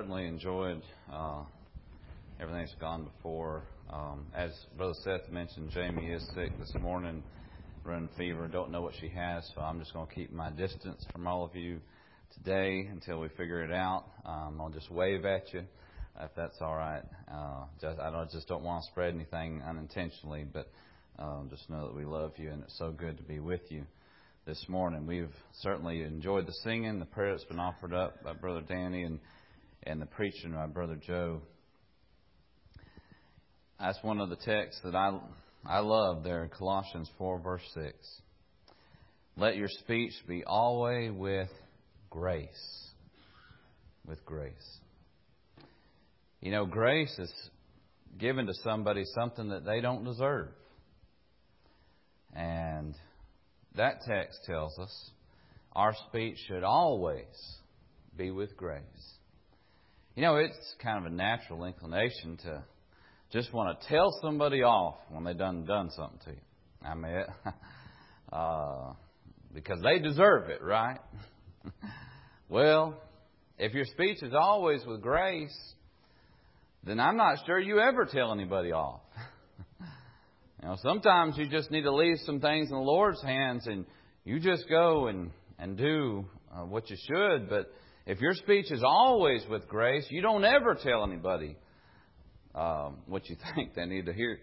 Certainly enjoyed everything that's gone before. As Brother Seth mentioned, Jamie is sick this morning, running fever. Don't know what she has, so I'm just going to keep my distance from all of you today until we figure it out. I'll just wave at you if that's all right. I just don't want to spread anything unintentionally, but just know that we love you, and it's so good to be with you this morning. We've certainly enjoyed the singing, the prayer that's been offered up by Brother Danny, and the preaching by Brother Joe. That's one of the texts that I love there in Colossians 4, verse 6. Let your speech be always with grace. With grace. You know, grace is given to somebody something that they don't deserve. And that text tells us our speech should always be with grace. You know, it's kind of a natural inclination to just want to tell somebody off when they've done something to you. I mean, because they deserve it, right? Well, if your speech is always with grace, then I'm not sure you ever tell anybody off. You know, sometimes you just need to leave some things in the Lord's hands and you just go and do what you should. But if your speech is always with grace, you don't ever tell anybody what you think they need to hear.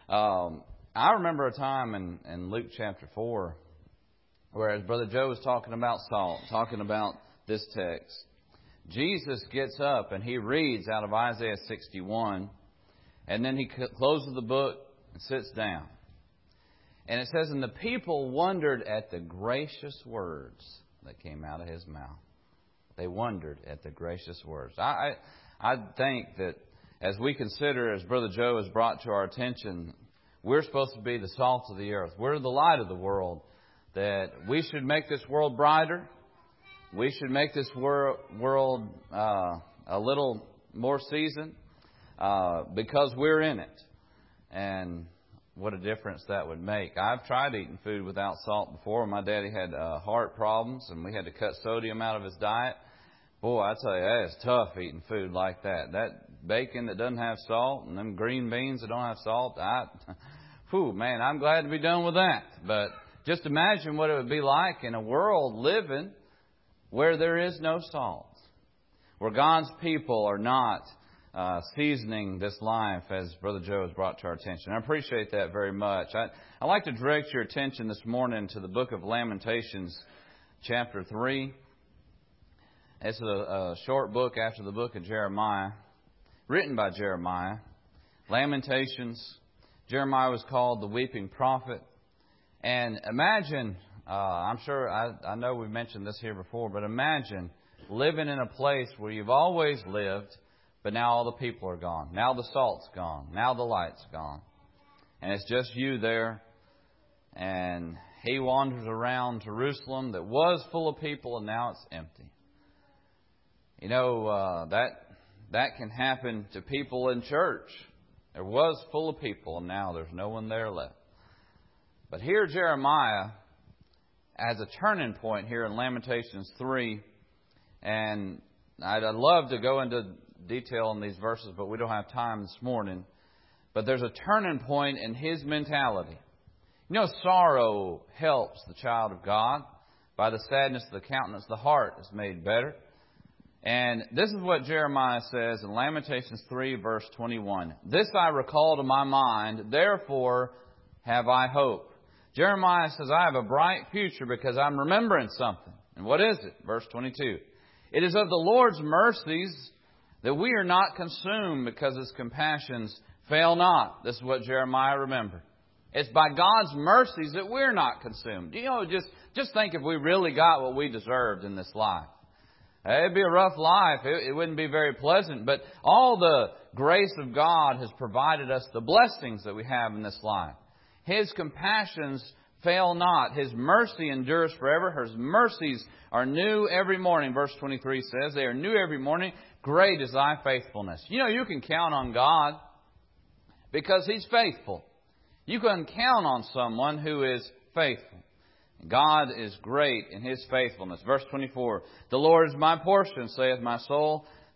I remember a time in Luke chapter 4 where, as Brother Joe was talking about salt, talking about this text, Jesus gets up and he reads out of Isaiah 61, and then he closes the book and sits down. And it says, and the people wondered at the gracious words that came out of his mouth. They wondered at the gracious words. I think that as we consider, as Brother Joe has brought to our attention, we're supposed to be the salt of the earth. We're the light of the world. That we should make this world brighter. We should make this world a little more seasoned because we're in it. And what a difference that would make. I've tried eating food without salt before. My daddy had heart problems, and we had to cut sodium out of his diet. Boy, I tell you, that is tough eating food like that. That bacon that doesn't have salt and them green beans that don't have salt, man, I'm glad to be done with that. But just imagine what it would be like in a world living where there is no salt, where God's people are not seasoning this life, as Brother Joe has brought to our attention. I appreciate that very much. I'd like to direct your attention this morning to the book of Lamentations, chapter 3. It's a short book after the book of Jeremiah, written by Jeremiah. Lamentations. Jeremiah was called the weeping prophet. And imagine, I'm sure, I know we've mentioned this here before, but imagine living in a place where you've always lived, but now all the people are gone. Now the salt's gone. Now the light's gone. And it's just you there. And he wanders around Jerusalem that was full of people, and now it's empty. You know, that can happen to people in church. There was full of people, and now there's no one there left. But here Jeremiah has a turning point here in Lamentations 3. And I'd love to go into detail on these verses, but we don't have time this morning. But there's a turning point in his mentality. You know, sorrow helps the child of God. By the sadness of the countenance, the heart is made better. And this is what Jeremiah says in Lamentations 3, verse 21. This I recall to my mind, therefore have I hope. Jeremiah says, I have a bright future because I'm remembering something. And what is it? Verse 22. It is of the Lord's mercies that we are not consumed because His compassions fail not. This is what Jeremiah remembered. It's by God's mercies that we're not consumed. You know, just think if we really got what we deserved in this life. It'd be a rough life. It wouldn't be very pleasant. But all the grace of God has provided us the blessings that we have in this life. His compassions fail not. His mercy endures forever. His mercies are new every morning. Verse 23 says, they are new every morning. Great is thy faithfulness. You know, you can count on God because He's faithful. You can count on someone who is faithful. God is great in His faithfulness. Verse 24, the Lord is my portion, saith my soul.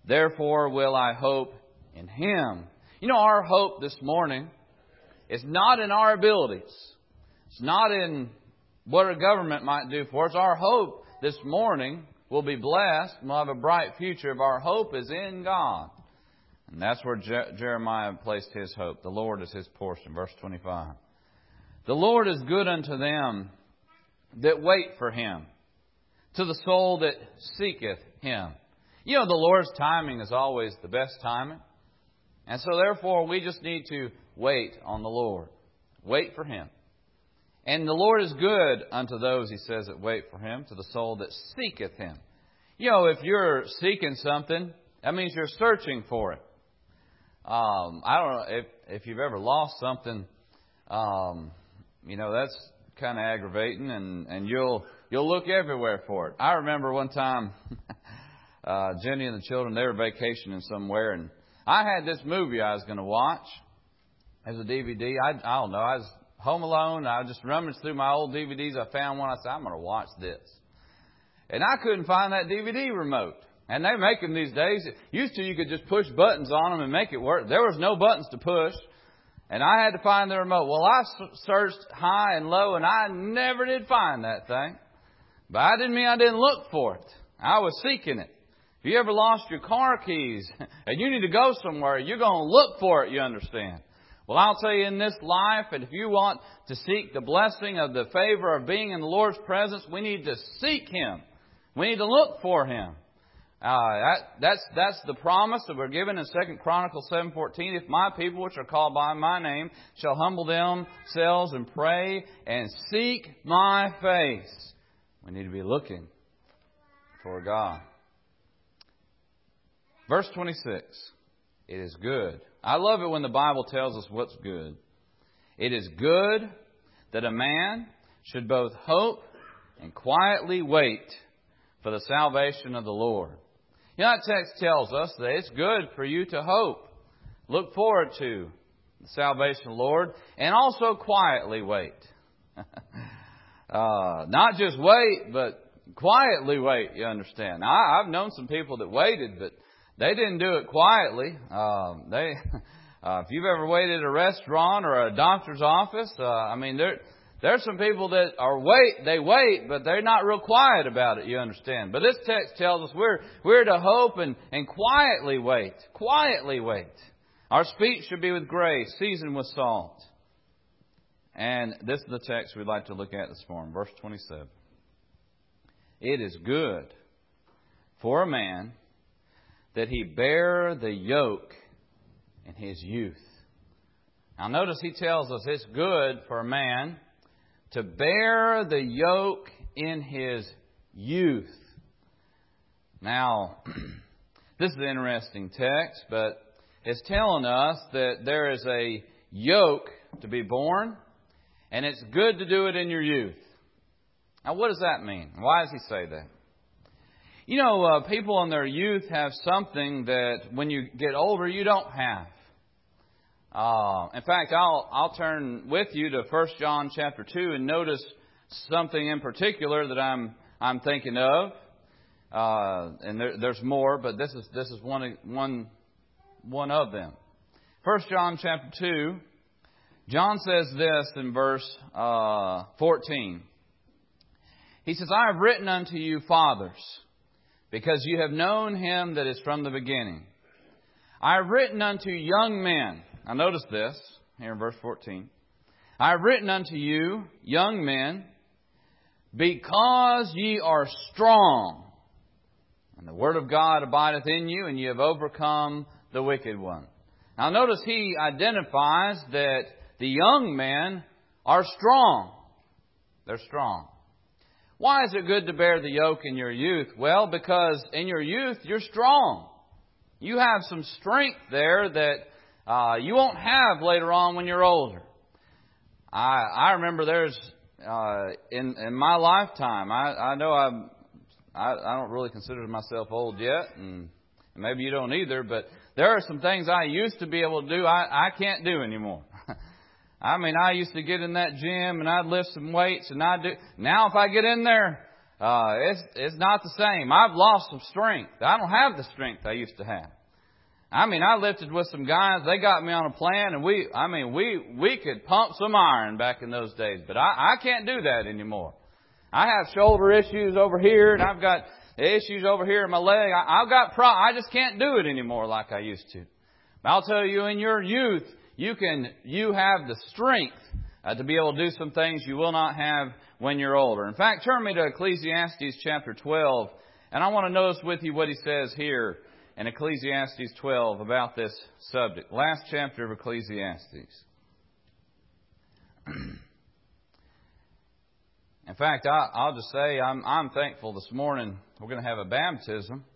Therefore will I hope in Him. You know, our hope this morning is not in our abilities. It's not in what our government might do for us. Our hope this morning will be blessed and we'll have a bright future if our hope is in God. And that's where Jeremiah placed his hope. The Lord is his portion. Verse 25. The Lord is good unto them that wait for Him, to the soul that seeketh Him. You know, the Lord's timing is always the best timing. And so therefore we just need to wait on the Lord. Wait for Him. And the Lord is good unto those, He says, that wait for Him, to the soul that seeketh Him. You know, if you're seeking something, that means you're searching for it. I don't know if you've ever lost something. You know, that's kind of aggravating, and you'll look everywhere for it. I remember one time, Jenny and the children, they were vacationing somewhere, and I had this movie I was going to watch as a DVD. I don't know. I was home alone. I just rummaged through my old DVDs. I found one. I said, I'm going to watch this. And I couldn't find that DVD remote. And they make them these days. Used to, you could just push buttons on them and make it work. There was no buttons to push. And I had to find the remote. Well, I searched high and low, and I never did find that thing. But that didn't mean I didn't look for it. I was seeking it. If you ever lost your car keys and you need to go somewhere, you're going to look for it, you understand. Well, I'll tell you, in this life, and if you want to seek the blessing of the favor of being in the Lord's presence, we need to seek Him. We need to look for Him. That's the promise that we're given in 2 Chronicles 7:14. If my people, which are called by my name, shall humble themselves and pray and seek my face. We need to be looking for God. Verse 26. It is good. I love it when the Bible tells us what's good. It is good that a man should both hope and quietly wait for the salvation of the Lord. You know, that text tells us that it's good for you to hope, look forward to the salvation of the Lord, and also quietly wait. Not just wait, but quietly wait, you understand. Now, I've known some people that waited, but they didn't do it quietly. If you've ever waited at a restaurant or a doctor's office, there's some people that they wait, but they're not real quiet about it, you understand. But this text tells us we're to hope and quietly wait. Quietly wait. Our speech should be with grace, seasoned with salt. And this is the text we'd like to look at this morning, verse 27. It is good for a man that he bear the yoke in his youth. Now notice he tells us it's good for a man to bear the yoke in his youth. Now, this is an interesting text, but it's telling us that there is a yoke to be borne, and it's good to do it in your youth. Now, what does that mean? Why does he say that? You know, people in their youth have something that when you get older, you don't have. In fact, I'll turn with you to 1 John chapter 2 and notice something in particular that I'm thinking of. And there's more, but this is one of them. 1 John chapter 2, John says this in verse 14. He says, I have written unto you, fathers, because you have known Him that is from the beginning. I have written unto young men. Now notice this, here in verse 14. I have written unto you, young men, because ye are strong, and the word of God abideth in you, and ye have overcome the wicked one. Now notice he identifies that the young men are strong. They're strong. Why is it good to bear the yoke in your youth? Well, because in your youth, you're strong. You have some strength there that you won't have later on when you're older. I remember there's in my lifetime. I know I don't really consider myself old yet, and maybe you don't either. But there are some things I used to be able to do I can't do anymore. I used to get in that gym and I'd lift some weights and I'd do. Now if I get in there, It's not the same. I've lost some strength. I don't have the strength I used to have. I mean, I lifted with some guys. They got me on a plan, and we could pump some iron back in those days. But I can't do that anymore. I have shoulder issues over here, and I've got issues over here in my leg. I just can't do it anymore like I used to. But I'll tell you, in your youth, you have the strength to be able to do some things you will not have when you're older. In fact, turn me to Ecclesiastes chapter 12, and I want to notice with you what he says here in Ecclesiastes 12 about this subject. Last chapter of Ecclesiastes. In fact, I'll just say I'm thankful this morning we're going to have a baptism.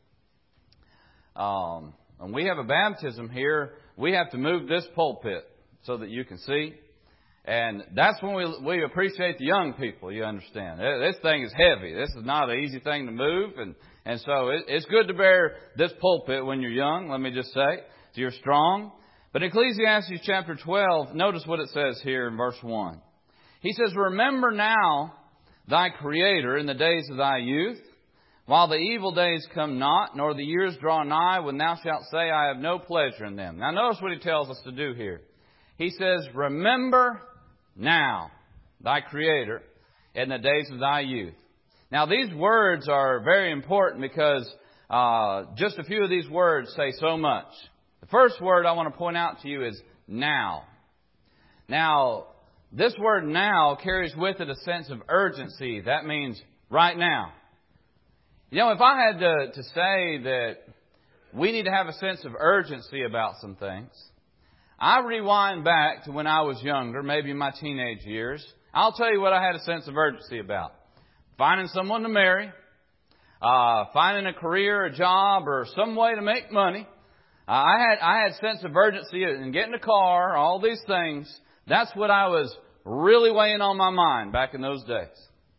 When we have a baptism here, we have to move this pulpit so that you can see. And that's when we appreciate the young people, you understand. This thing is heavy. This is not an easy thing to move. And so it's good to bear this pulpit when you're young, let me just say. So you're strong. But Ecclesiastes chapter 12, notice what it says here in verse 1. He says, "Remember now thy Creator in the days of thy youth, while the evil days come not, nor the years draw nigh, when thou shalt say, I have no pleasure in them." Now notice what he tells us to do here. He says, "Remember now thy Creator in the days of thy youth." Now these words are very important because just a few of these words say so much. The first word I want to point out to you is now. Now, this word now carries with it a sense of urgency. That means right now. You know, if I had to say that we need to have a sense of urgency about some things, I rewind back to when I was younger, maybe in my teenage years. I'll tell you what I had a sense of urgency about. Finding someone to marry, finding a career, a job, or some way to make money. I had a sense of urgency in getting a car, all these things. That's what I was really weighing on my mind back in those days.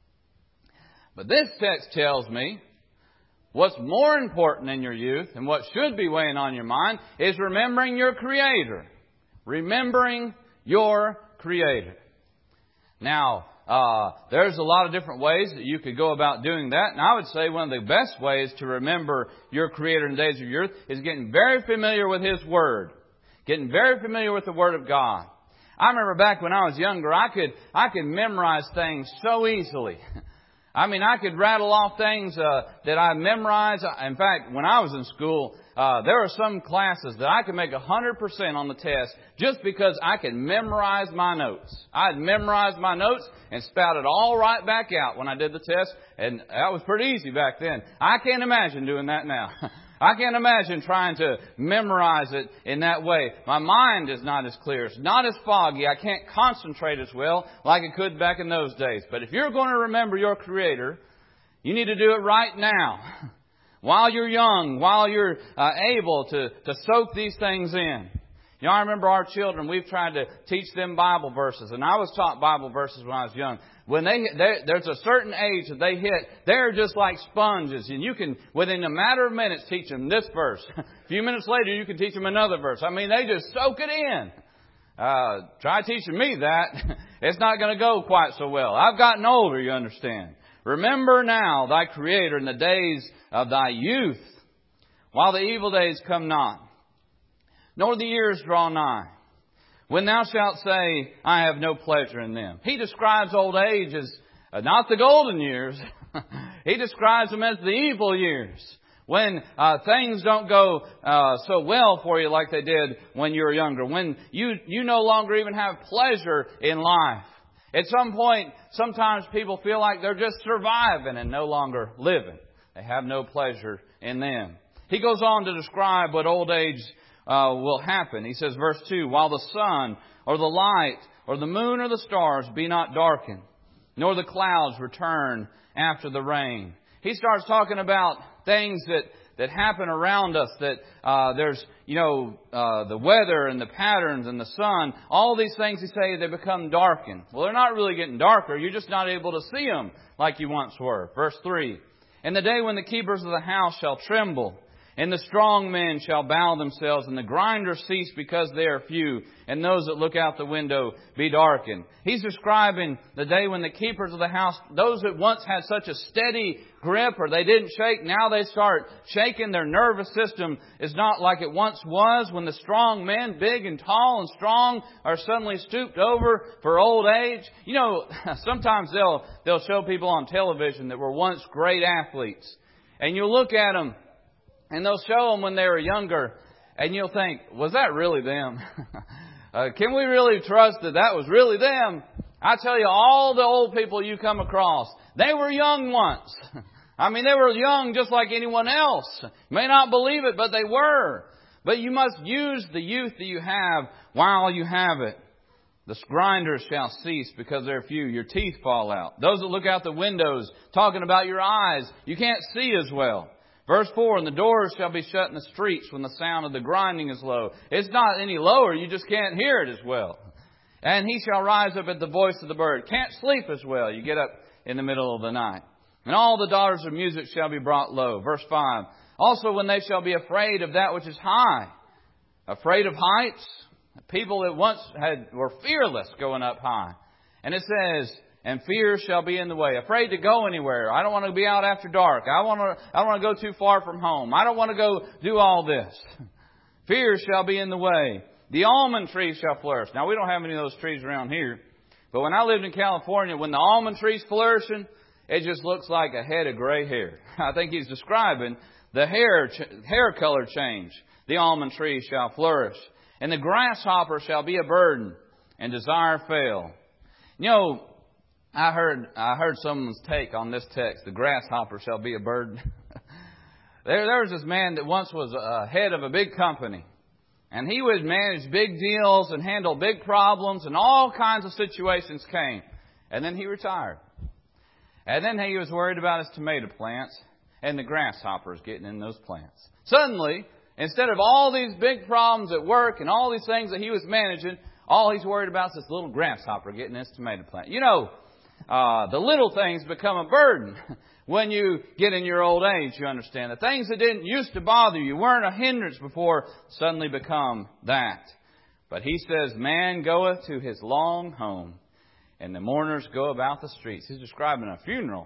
But this text tells me what's more important in your youth and what should be weighing on your mind is remembering your Creator. Remembering your Creator. Now, there's a lot of different ways that you could go about doing that. And I would say one of the best ways to remember your Creator in the days of your youth is getting very familiar with His Word. Getting very familiar with the Word of God. I remember back when I was younger, I could memorize things so easily. I mean, I could rattle off things that I memorized. In fact, when I was in school, there were some classes that I could make 100% on the test just because I could memorize my notes. I'd memorize my notes and spout it all right back out when I did the test. And that was pretty easy back then. I can't imagine doing that now. I can't imagine trying to memorize it in that way. My mind is not as clear. It's not as foggy. I can't concentrate as well like I could back in those days. But if you're going to remember your Creator, you need to do it right now. While you're young, while you're able to soak these things in. You know, I remember our children, we've tried to teach them Bible verses. And I was taught Bible verses when I was young. When there's a certain age that they hit, they're just like sponges. And you can, within a matter of minutes, teach them this verse. A few minutes later, you can teach them another verse. I mean, they just soak it in. Try teaching me that. It's not going to go quite so well. I've gotten older, you understand. Remember now thy Creator in the days of thy youth, while the evil days come not, nor the years draw nigh, when thou shalt say, I have no pleasure in them. He describes old age as not the golden years. He describes them as the evil years, when things don't go so well for you like they did when you were younger, when you no longer even have pleasure in life. At some point, sometimes people feel like they're just surviving and no longer living. They have no pleasure in them. He goes on to describe what old age will happen. He says, verse 2, while the sun or the light or the moon or the stars be not darkened, nor the clouds return after the rain. He starts talking about things that happen around us, that there's, the weather and the patterns and the sun. All these things, he say, they become darkened. Well, they're not really getting darker. You're just not able to see them like you once were. Verse 3, and the day when the keepers of the house shall tremble, And the strong men shall bow themselves, and the grinders cease because they are few, and those that look out the window be darkened. He's describing the day when the keepers of the house, those that once had such a steady grip or they didn't shake, now they start shaking. Their nervous system is not like it once was, when the strong men, big and tall and strong, are suddenly stooped over for old age. You know, sometimes they'll show people on television that were once great athletes, and you'll look at them, and they'll show them when they were younger, and you'll think, was that really them? Can we really trust that that was really them? I tell you, all the old people you come across, they were young once. I mean, they were young just like anyone else. You may not believe it, but they were. But you must use the youth that you have while you have it. The grinders shall cease because they're few. Your teeth fall out. Those that look out the windows, talking about your eyes, you can't see as well. Verse 4, and the doors shall be shut in the streets when the sound of the grinding is low. It's not any lower, you just can't hear it as well. And he shall rise up at the voice of the bird. Can't sleep as well. You get up in the middle of the night. And all the daughters of music shall be brought low. Verse 5, also when they shall be afraid of that which is high. Afraid of heights. People that once were fearless going up high. And it says, and fear shall be in the way. Afraid to go anywhere. I don't want to be out after dark. I don't want to go too far from home. I don't want to go do all this. Fear shall be in the way. The almond tree shall flourish. Now, we don't have any of those trees around here. But when I lived in California, when the almond tree's flourishing, it just looks like a head of gray hair. I think he's describing the hair color change. The almond tree shall flourish. And the grasshopper shall be a burden, and desire fail. You know, I heard someone's take on this text. The grasshopper shall be a burden. There was this man that once was head of a big company. And he would manage big deals and handle big problems, and all kinds of situations came. And then he retired. And then he was worried about his tomato plants and the grasshoppers getting in those plants. Suddenly, instead of all these big problems at work and all these things that he was managing, all he's worried about is this little grasshopper getting in his tomato plant. You know, the little things become a burden when you get in your old age, you understand. The things that didn't used to bother you, weren't a hindrance before, suddenly become that. But he says, man goeth to his long home, and the mourners go about the streets. He's describing a funeral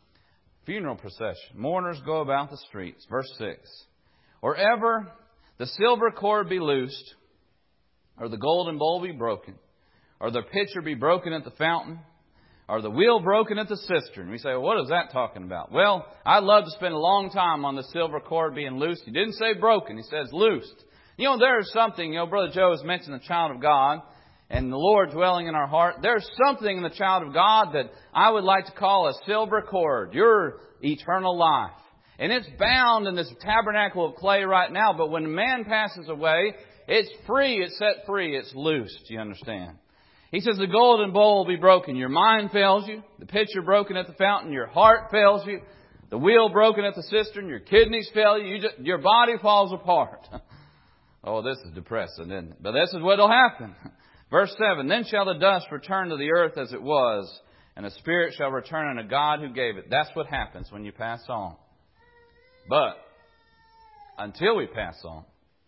procession. Mourners go about the streets. Verse 6. Or ever the silver cord be loosed, or the golden bowl be broken, or the pitcher be broken at the fountain, or the wheel broken at the cistern. We say, well, what is that talking about? Well, I'd love to spend a long time on the silver cord being loosed. He didn't say broken. He says loosed. You know, there's something, Brother Joe has mentioned the child of God and the Lord dwelling in our heart. There's something in the child of God that I would like to call a silver cord, your eternal life. And it's bound in this tabernacle of clay right now, but when man passes away, it's free, it's set free, it's loosed, you understand? He says the golden bowl will be broken. Your mind fails you. The pitcher broken at the fountain. Your heart fails you. The wheel broken at the cistern. Your kidneys fail you. Your body falls apart. Oh, this is depressing, isn't it? But this is what will happen. Verse 7, then shall the dust return to the earth as it was, and the spirit shall return unto God who gave it. That's what happens when you pass on. But until we pass on,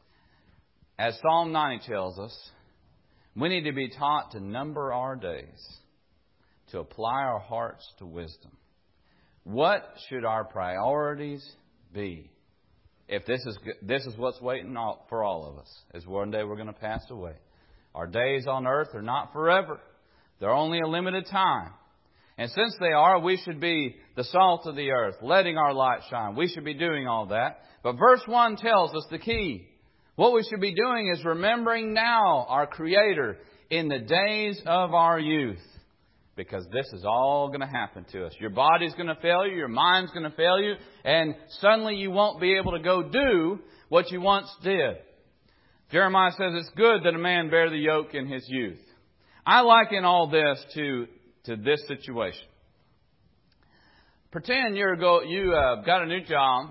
as Psalm 90 tells us, we need to be taught to number our days, to apply our hearts to wisdom. What should our priorities be? If this is what's waiting for all of us, is one day we're going to pass away. Our days on earth are not forever. They're only a limited time. And since they are, we should be the salt of the earth, letting our light shine. We should be doing all that. But verse 1 tells us the key. What we should be doing is remembering now our Creator in the days of our youth. Because this is all going to happen to us. Your body's going to fail you. Your mind's going to fail you. And suddenly you won't be able to go do what you once did. Jeremiah says it's good that a man bear the yoke in his youth. I liken all this to this situation. Pretend you got a new job.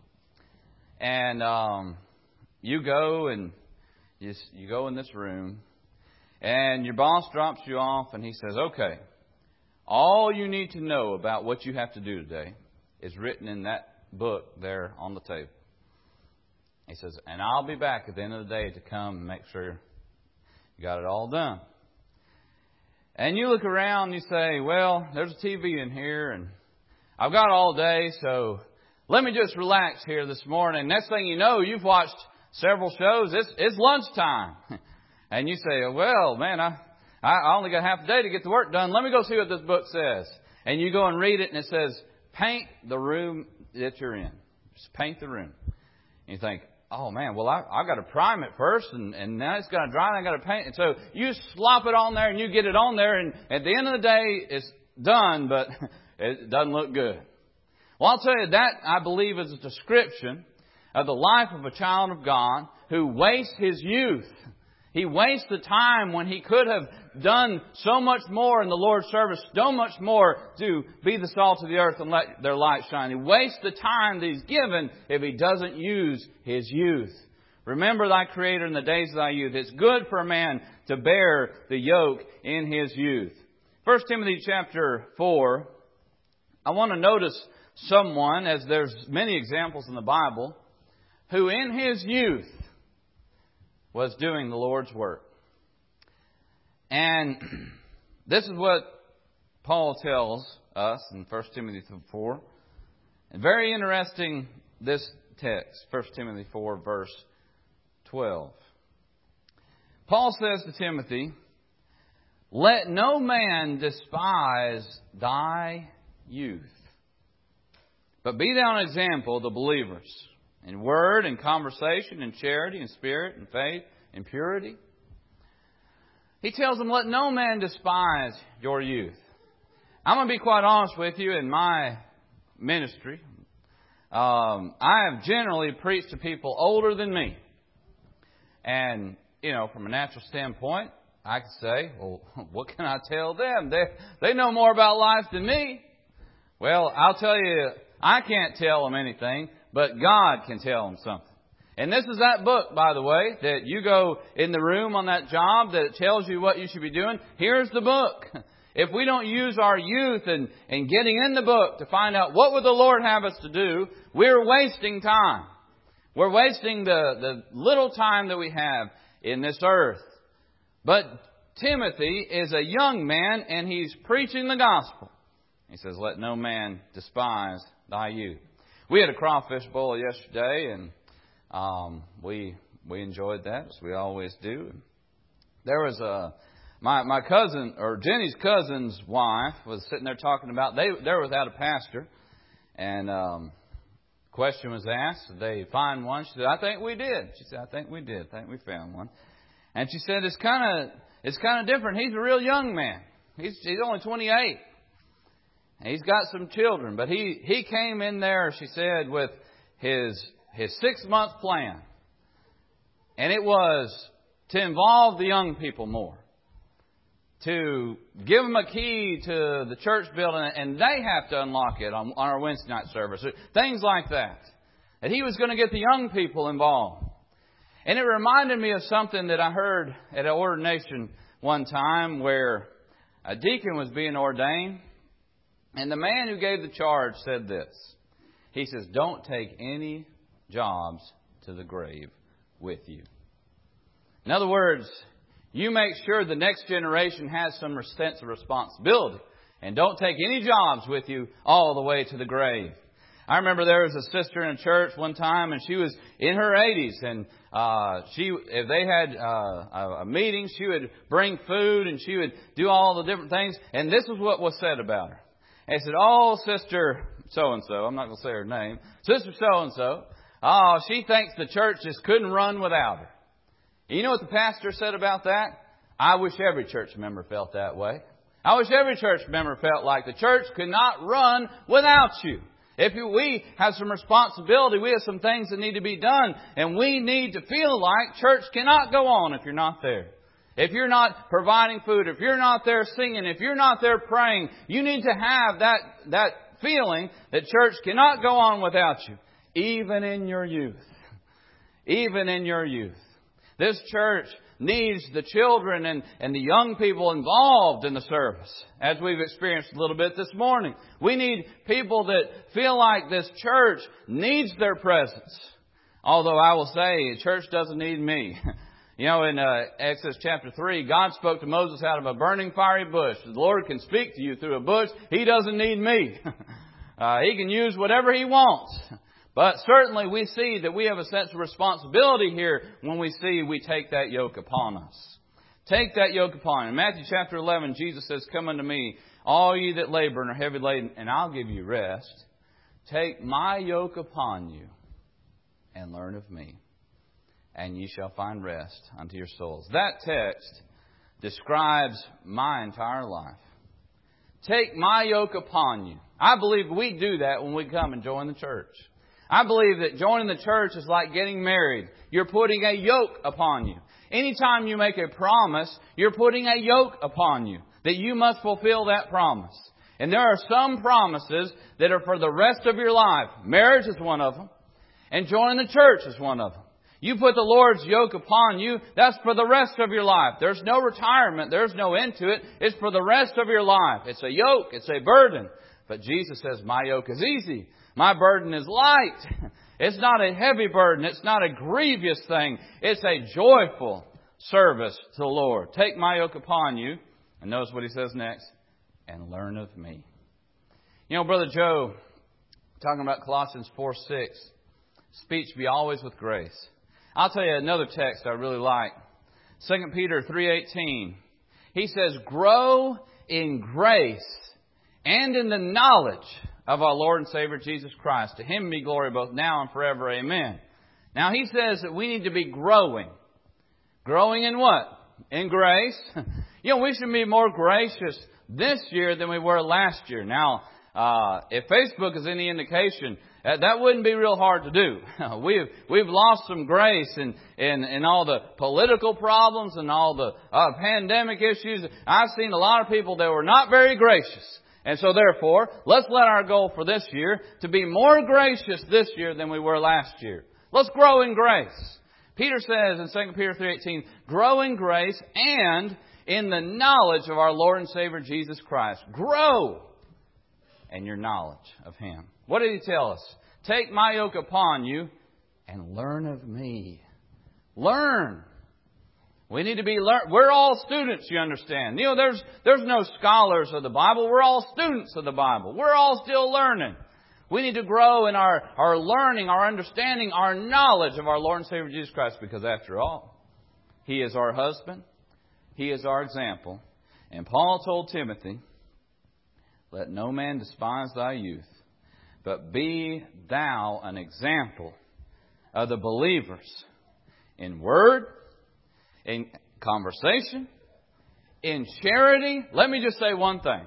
And you go and you go in this room, and your boss drops you off, and he says, okay, all you need to know about what you have to do today is written in that book there on the table. He says, and I'll be back at the end of the day to come and make sure you got it all done. And you look around and you say, well, there's a TV in here and I've got all day, so let me just relax here this morning. Next thing you know, you've watched several shows. It's lunchtime. And you say, well, man, I only got half a day to get the work done. Let me go see what this book says. And you go and read it and it says, paint the room that you're in. Just paint the room. And you think, oh man, well I've got to prime it first and now it's got to dry and I've got to paint it. So you slop it on there and you get it on there and at the end of the day it's done, but it doesn't look good. Well, I'll tell you that I believe is a description of the life of a child of God who wastes his youth. He wastes the time when he could have done so much more in the Lord's service, so much more to be the salt of the earth and let their light shine. He wastes the time that he's given if he doesn't use his youth. Remember thy Creator in the days of thy youth. It's good for a man to bear the yoke in his youth. 1 Timothy chapter 4, I want to notice someone, as there's many examples in the Bible, who in his youth was doing the Lord's work. And this is what Paul tells us in 1 Timothy 4. And very interesting, this text, 1 Timothy 4, verse 12. Paul says to Timothy, let no man despise thy youth, but be thou an example of the believers, in word and conversation and charity and spirit and faith and purity. He tells them, let no man despise your youth. I'm going to be quite honest with you. In my ministry, I have generally preached to people older than me. And, from a natural standpoint, I could say, well, what can I tell them? They know more about life than me. Well, I'll tell you, I can't tell them anything, but God can tell them something. And this is that book, by the way, that you go in the room on that job that it tells you what you should be doing. Here's the book. If we don't use our youth and getting in the book to find out what would the Lord have us to do, we're wasting time. We're wasting the little time that we have in this earth. But Timothy is a young man and he's preaching the gospel. He says, let no man despise thy youth. We had a crawfish boil yesterday, and we enjoyed that, as we always do. There was my cousin, or Jenny's cousin's wife, was sitting there talking about they're without a pastor, and question was asked, did they find one? She said, I think we did. She said, I think we did. I think we found one. And she said, it's kind of different. He's a real young man. He's only 28. He's got some children, but he came in there, she said, with his 6-month plan. And it was to involve the young people more. To give them a key to the church building, and they have to unlock it on our Wednesday night service. Things like that. And he was going to get the young people involved. And it reminded me of something that I heard at an ordination one time where a deacon was being ordained. And the man who gave the charge said this. He says, don't take any jobs to the grave with you. In other words, you make sure the next generation has some sense of responsibility. And don't take any jobs with you all the way to the grave. I remember there was a sister in a church one time, and she was in her 80s. And if they had a meeting, she would bring food and she would do all the different things. And this is what was said about her. And he said, oh, Sister so-and-so, I'm not going to say her name, Sister so-and-so, oh, she thinks the church just couldn't run without her. And you know what the pastor said about that? I wish every church member felt that way. I wish every church member felt like the church could not run without you. We have some responsibility, we have some things that need to be done, and we need to feel like church cannot go on if you're not there. If you're not providing food, if you're not there singing, if you're not there praying, you need to have that feeling that church cannot go on without you, even in your youth. Even in your youth. This church needs the children and the young people involved in the service, as we've experienced a little bit this morning. We need people that feel like this church needs their presence. Although I will say, the church doesn't need me. You know, in Exodus chapter 3, God spoke to Moses out of a burning fiery bush. The Lord can speak to you through a bush. He doesn't need me. He can use whatever He wants. But certainly we see that we have a sense of responsibility here when we take that yoke upon us. Take that yoke upon you. In Matthew chapter 11, Jesus says, "Come unto me, all ye that labor and are heavy laden, and I'll give you rest. Take my yoke upon you and learn of me, and ye shall find rest unto your souls." That text describes my entire life. Take my yoke upon you. I believe we do that when we come and join the church. I believe that joining the church is like getting married. You're putting a yoke upon you. Anytime you make a promise, you're putting a yoke upon you, that you must fulfill that promise. And there are some promises that are for the rest of your life. Marriage is one of them. And joining the church is one of them. You put the Lord's yoke upon you, that's for the rest of your life. There's no retirement. There's no end to it. It's for the rest of your life. It's a yoke. It's a burden. But Jesus says, my yoke is easy. My burden is light. It's not a heavy burden. It's not a grievous thing. It's a joyful service to the Lord. Take my yoke upon you. And notice what He says next. And learn of me. You know, Brother Joe, talking about Colossians 4:6, speech be always with grace. I'll tell you another text I really like. 2 Peter 3:18. He says, grow in grace and in the knowledge of our Lord and Savior Jesus Christ. To Him be glory both now and forever. Amen. Now He says that we need to be growing. Growing in what? In grace. You know, we should be more gracious this year than we were last year. Now, if Facebook is any indication, that wouldn't be real hard to do. We've lost some grace in all the political problems and all the pandemic issues. I've seen a lot of people that were not very gracious. And so therefore, let's let our goal for this year to be more gracious this year than we were last year. Let's grow in grace. Peter says in 2 Peter 3:18, grow in grace and in the knowledge of our Lord and Savior Jesus Christ. Grow in your knowledge of Him. What did He tell us? Take my yoke upon you and learn of me. Learn. We need to be we're all students, you understand. You know, there's no scholars of the Bible. We're all students of the Bible. We're all still learning. We need to grow in our learning, our understanding, our knowledge of our Lord and Savior Jesus Christ, because after all, He is our husband. He is our example. And Paul told Timothy, let no man despise thy youth, but be thou an example of the believers in word, in conversation, in charity. Let me just say one thing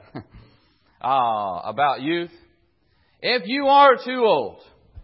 about youth. If you are too old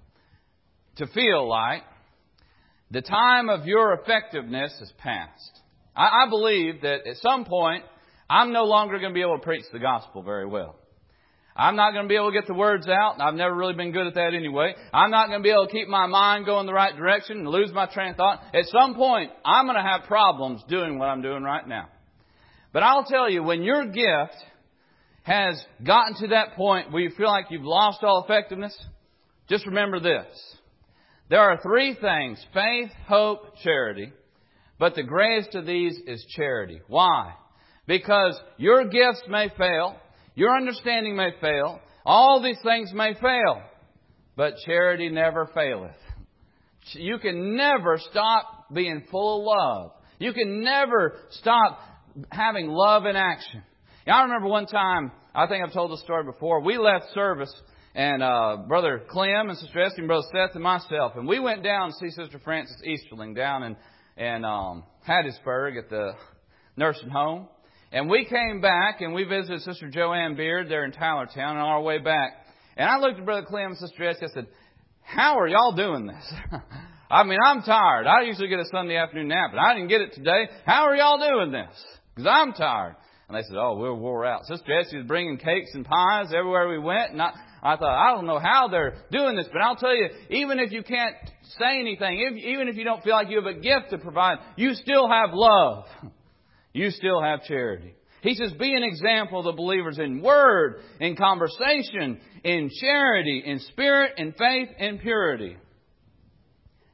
to feel like the time of your effectiveness has passed, I believe that at some point I'm no longer going to be able to preach the gospel very well. I'm not going to be able to get the words out. I've never really been good at that anyway. I'm not going to be able to keep my mind going the right direction and lose my train of thought. At some point, I'm going to have problems doing what I'm doing right now. But I'll tell you, when your gift has gotten to that point where you feel like you've lost all effectiveness, just remember this. There are three things: faith, hope, charity. But the greatest of these is charity. Why? Because your gifts may fail. Your understanding may fail. All these things may fail. But charity never faileth. You can never stop being full of love. You can never stop having love in action. Now, I remember one time, I think I've told this story before, we left service, and Brother Clem and Sister Esty and Brother Seth and myself, and we went down to see Sister Frances Easterling down in Hattiesburg at the nursing home. And we came back and we visited Sister Joanne Beard there in Tylertown on our way back. And I looked at Brother Clem and Sister Esty. I said, how are y'all doing this? I mean, I'm tired. I usually get a Sunday afternoon nap, but I didn't get it today. How are y'all doing this? Because I'm tired. And they said, oh, we're wore out. Sister Esty was bringing cakes and pies everywhere we went. And I thought, I don't know how they're doing this. But I'll tell you, even if you can't say anything, even if you don't feel like you have a gift to provide, you still have love. You still have charity. He says, be an example of the believers in word, in conversation, in charity, in spirit, in faith, in purity.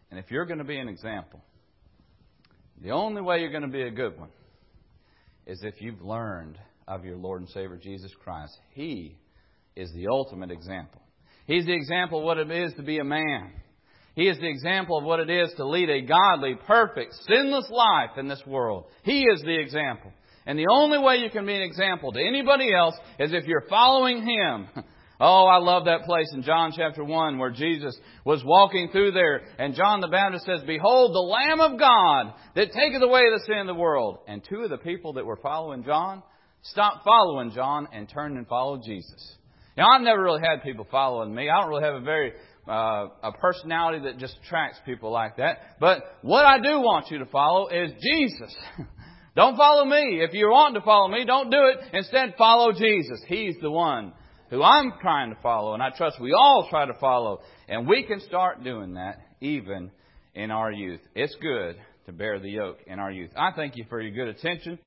And if you're going to be an example, the only way you're going to be a good one is if you've learned of your Lord and Savior Jesus Christ. He is the ultimate example. He's the example of what it is to be a man. He is the example of what it is to lead a godly, perfect, sinless life in this world. He is the example. And the only way you can be an example to anybody else is if you're following Him. Oh, I love that place in John chapter 1 where Jesus was walking through there. And John the Baptist says, "Behold, the Lamb of God that taketh away the sin of the world." And two of the people that were following John stopped following John and turned and followed Jesus. Now, I've never really had people following me. I don't really have a personality that just attracts people like that. But what I do want you to follow is Jesus. Don't follow me. If you're wanting to follow me, don't do it. Instead, follow Jesus. He's the one who I'm trying to follow. And I trust we all try to follow. And we can start doing that even in our youth. It's good to bear the yoke in our youth. I thank you for your good attention.